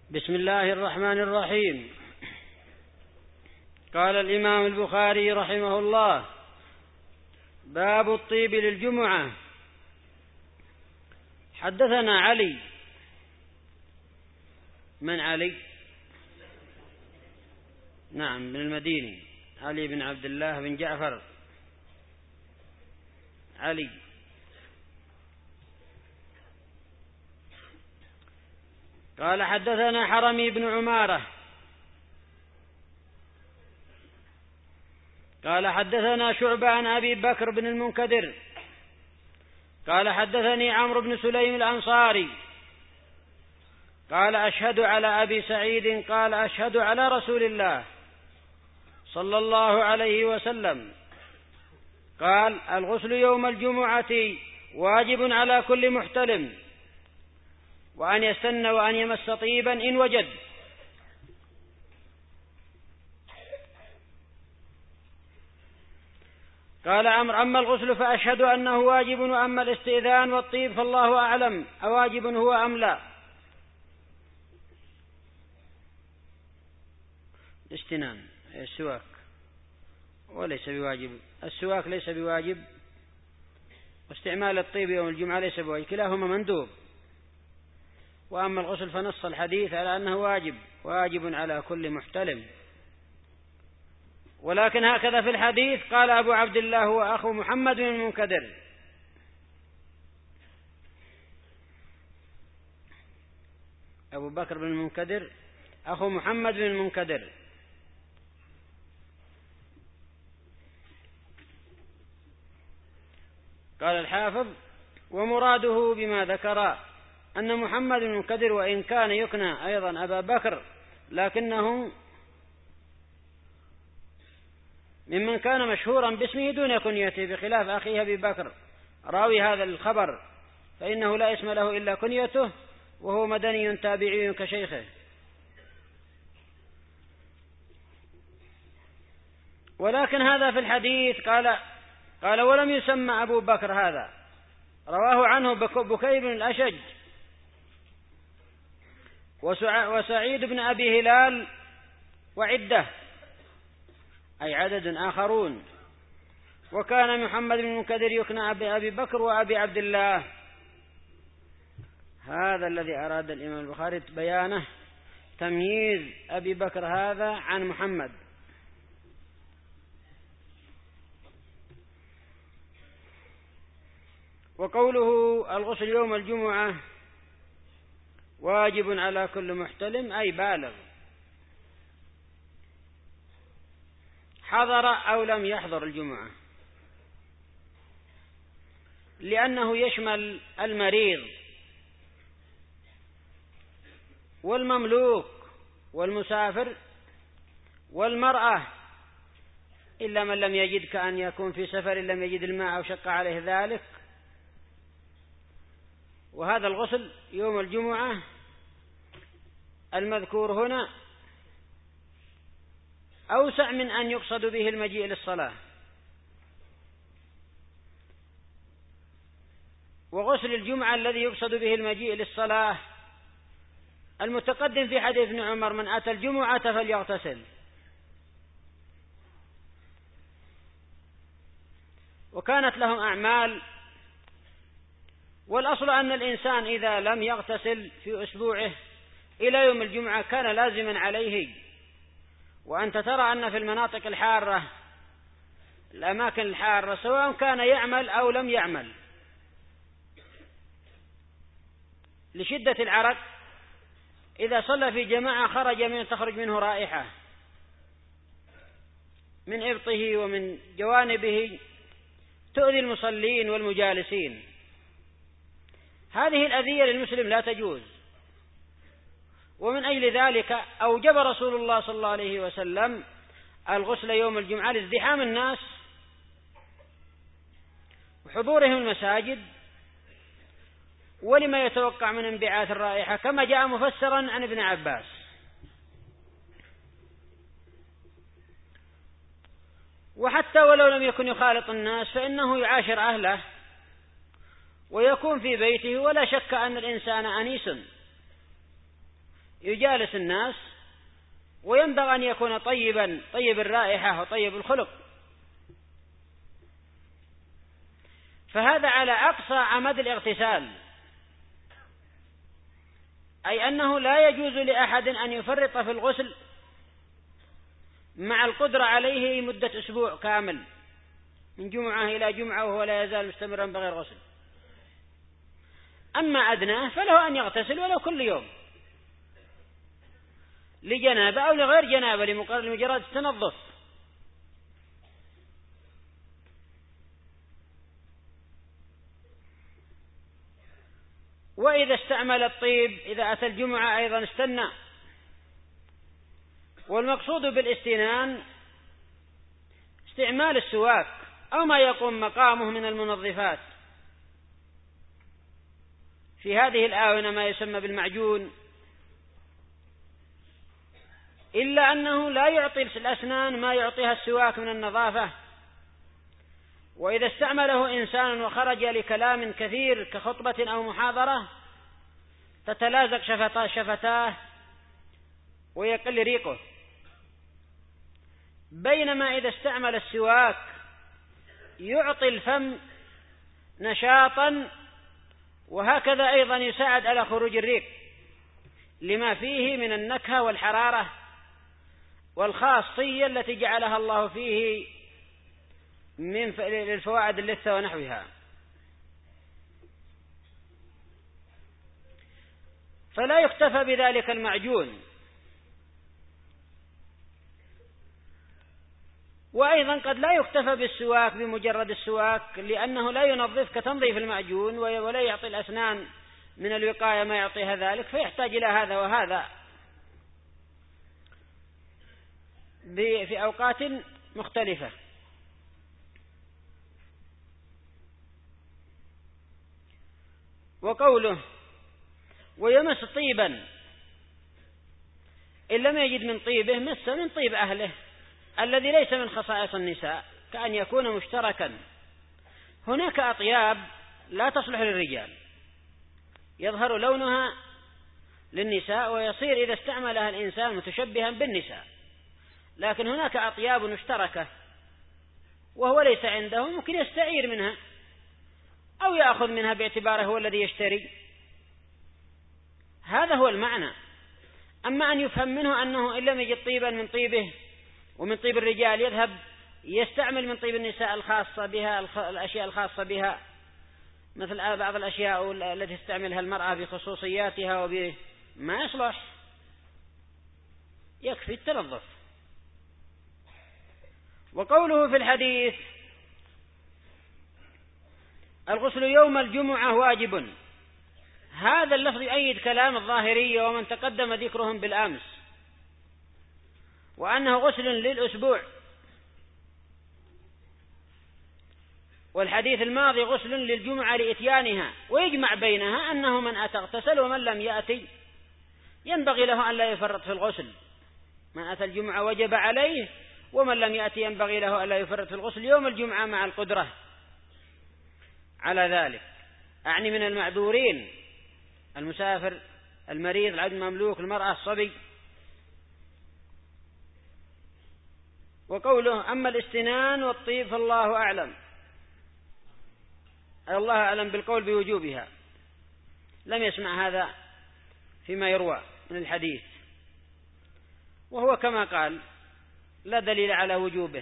بسم الله الرحمن الرحيم. قال الإمام البخاري رحمه الله: باب الطيب للجمعة. حدثنا علي. من علي؟ نعم، بن المديني، علي بن عبد الله بن جعفر علي. قال حدثنا حرمي بن عمارة قال حدثنا شعبة عن أبي بكر بن المنكدر قال حدثني عمرو بن سليم الأنصاري قال أشهد على أبي سعيد قال أشهد على رسول الله صلى الله عليه وسلم قال: الغسل يوم الجمعة واجب على كل محتلم، وأن يستن وأن يمس طيبا إن وجد. قال عمرو: أما الغسل فأشهد أنه واجب، وأما الاستئذان والطيب فالله أعلم أواجب هو أم لا. الاستنان السواك وليس بواجب، السواك ليس بواجب، واستعمال الطيب يوم الجمعة ليس بواجب، كلاهما مندوب. وأما الغسل فنص الحديث على أنه واجب على كل محتلم. ولكن هكذا في الحديث قال أبو عبد الله هو أخو محمد بن المنكدر. أبو بكر بن المنكدر أخو محمد بن المنكدر. قال الحافظ: ومراده بما ذكر أن محمد بن المنكدر وإن كان يكنى أيضا أبا بكر، لكنه ممن كان مشهورا باسمه دون كنيته، بخلاف أخيه أبي بكر راوي هذا الخبر، فإنه لا اسم له إلا كنيته، وهو مدني تابعي كشيخه. ولكن هذا في الحديث قال ولم يسمى أبو بكر هذا، رواه عنه بكير بن الأشج وسعيد بن أبي هلال وعدة، أي عدد آخرون. وكان محمد بن المنكدر يكنى أبي بكر وأبي عبد الله. هذا الذي أراد الإمام البخاري بيانه، تمييز أبي بكر هذا عن محمد. وقوله الغسل يوم الجمعة واجب على كل محتلم، أي بالغ، حضر أو لم يحضر الجمعة، لأنه يشمل المريض والمملوك والمسافر والمرأة، إلا من لم يجد، كأن يكون في سفر لم يجد الماء أو شق عليه ذلك. وهذا الغسل يوم الجمعة المذكور هنا أوسع من أن يقصد به المجيء للصلاة. وغسل الجمعة الذي يقصد به المجيء للصلاة المتقدم في حديث ابن عمر: من أتى الجمعة فليغتسل. وكانت لهم أعمال، والأصل أن الإنسان إذا لم يغتسل في أسبوعه إلى يوم الجمعة كان لازما عليه. وأنت ترى أن في المناطق الحارة، الأماكن الحارة، سواء كان يعمل أو لم يعمل، لشدة العرق إذا صلى في جماعة تخرج منه رائحة من إبطه ومن جوانبه تؤذي المصلين والمجالسين. هذه الأذية للمسلم لا تجوز. ومن أجل ذلك أوجب رسول الله صلى الله عليه وسلم الغسل يوم الجمعة لازدحام الناس وحضورهم المساجد، ولما يتوقع من انبعاث الرائحة، كما جاء مفسرا عن ابن عباس. وحتى ولو لم يكن يخالط الناس فإنه يعاشر أهله ويكون في بيته، ولا شك أن الإنسان أنيس، يجالس الناس، وينبغي أن يكون طيبا طيب الرائحة وطيب الخلق. فهذا على أقصى عمد الاغتسال، أي أنه لا يجوز لأحد أن يفرط في الغسل مع القدرة عليه مدة أسبوع كامل من جمعة إلى جمعة وهو لا يزال مستمرا بغير غسل. أما أدناه فله أن يغتسل ولو كل يوم لجنابة أو لغير جنابة لمجرد التنظف. وإذا استعمل الطيب إذا أتى الجمعة أيضا استنى. والمقصود بالاستنان استعمال السواك أو ما يقوم مقامه من المنظفات. في هذه الآونة ما يسمى بالمعجون، إلا أنه لا يعطي الأسنان ما يعطيها السواك من النظافة. وإذا استعمله إنسان وخرج لكلام كثير كخطبة أو محاضرة تتلازق شفتاه ويقل ريقه، بينما إذا استعمل السواك يعطي الفم نشاطا، وهكذا أيضا يساعد على خروج الريق لما فيه من النكهة والحرارة والخاصية التي جعلها الله فيه من للفوائد اللثة ونحوها. فلا يكتفى بذلك المعجون. وأيضا قد لا يكتفى بالسواك بمجرد السواك، لأنه لا ينظف كتنظيف المعجون ولا يعطي الأسنان من الوقاية ما يعطيها ذلك، فيحتاج إلى هذا وهذا في أوقات مختلفة. وقوله ويمس طيبا إن لم يجد من طيبه مس من طيب أهله الذي ليس من خصائص النساء، كأن يكون مشتركا. هناك أطياب لا تصلح للرجال يظهر لونها للنساء ويصير إذا استعملها الإنسان متشبها بالنساء، لكن هناك أطياب مشتركة وهو ليس عنده، ممكن يستعير منها أو يأخذ منها باعتباره هو الذي يشتري. هذا هو المعنى. أما أن يفهم منه أنه إن لم يجد طيبا من طيبه ومن طيب الرجال يذهب يستعمل من طيب النساء الخاصة بها الأشياء الخاصة بها، مثل بعض الأشياء التي تستعملها المرأة بخصوصياتها ما يصلح، يكفي التنظف. وقوله في الحديث الغسل يوم الجمعة واجب، هذا اللفظ يؤيد كلام الظاهرية ومن تقدم ذكرهم بالأمس، وأنه غسل للأسبوع. والحديث الماضي غسل للجمعة لإتيانها، ويجمع بينها أنه من أتى اغتسل ومن لم يأتي ينبغي له أن لا يفرط في الغسل. من أتى الجمعة وجب عليه، ومن لم يأتي ينبغي له أن لا يفرط في الغسل يوم الجمعة مع القدرة على ذلك، أعني من المعذورين: المسافر، المريض، العبد المملوك، المرأة، الصبي. وقوله أما الاستنان والطيب فالله أعلم، الله أعلم بالقول بوجوبها، لم يسمع هذا فيما يروى من الحديث، وهو كما قال لا دليل على وجوبه.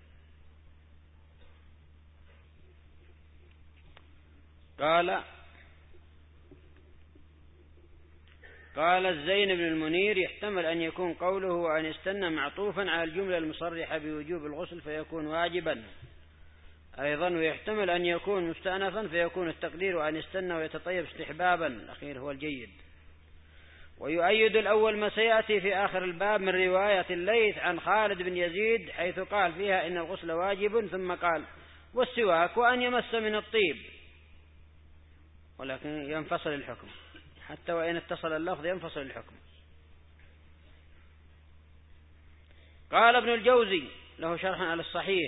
قال الزين بن المنير: يحتمل أن يكون قوله وأن يستنى معطوفا على الجملة المصرحة بوجوب الغسل فيكون واجبا أيضا، ويحتمل أن يكون مستأنفا فيكون التقدير وأن يستنى ويتطيب استحبابا، الأخير هو الجيد. ويؤيد الأول ما سيأتي في آخر الباب من رواية الليث عن خالد بن يزيد حيث قال فيها إن الغسل واجب، ثم قال والسواك وأن يمس من الطيب، ولكن ينفصل الحكم، حتى وإن اتصل اللفظ ينفصل الحكم. قال ابن الجوزي له شرح على الصحيح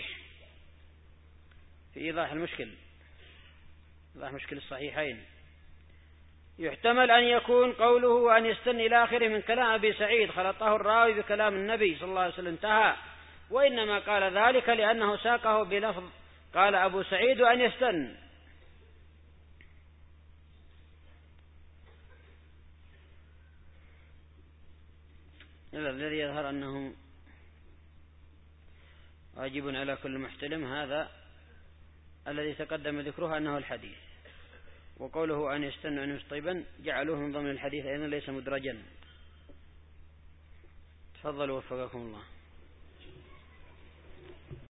في إيضاح المشكل، إيضاح مشكل الصحيحين: يحتمل أن يكون قوله أن يستن إلى آخره من كلام أبي سعيد خلطه الراوي بكلام النبي صلى الله عليه وسلم انتهى، وإنما قال ذلك لأنه ساقه بلفظ قال أبو سعيد أن يستن. الذي يظهر أنه واجب على كل محتلم هذا الذي تقدم ذكره أنه الحديث، وقوله أن يستن أن يسطيبا جعلوه من ضمن الحديث أيضا ليس مدرجا. تفضلوا وفقكم الله.